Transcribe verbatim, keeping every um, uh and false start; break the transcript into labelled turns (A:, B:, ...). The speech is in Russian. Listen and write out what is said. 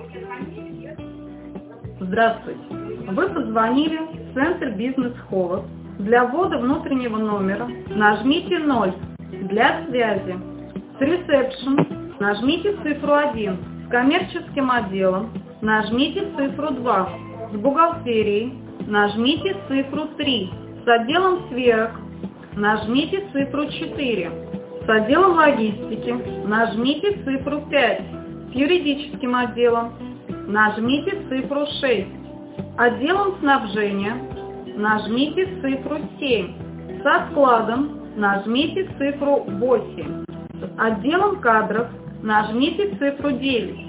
A: Здравствуйте! Вы позвонили в Центр бизнес-холод. Для ввода внутреннего номера нажмите ноль. Для связи с ресепшн нажмите цифру один. С коммерческим отделом нажмите цифру два. С бухгалтерией нажмите цифру три. С отделом сверок нажмите цифру четыре. С отделом логистики нажмите цифру пять. С юридическим отделом нажмите цифру шесть. Отделом снабжения нажмите цифру семь. Со складом нажмите цифру восемь. С отделом кадров нажмите цифру девять.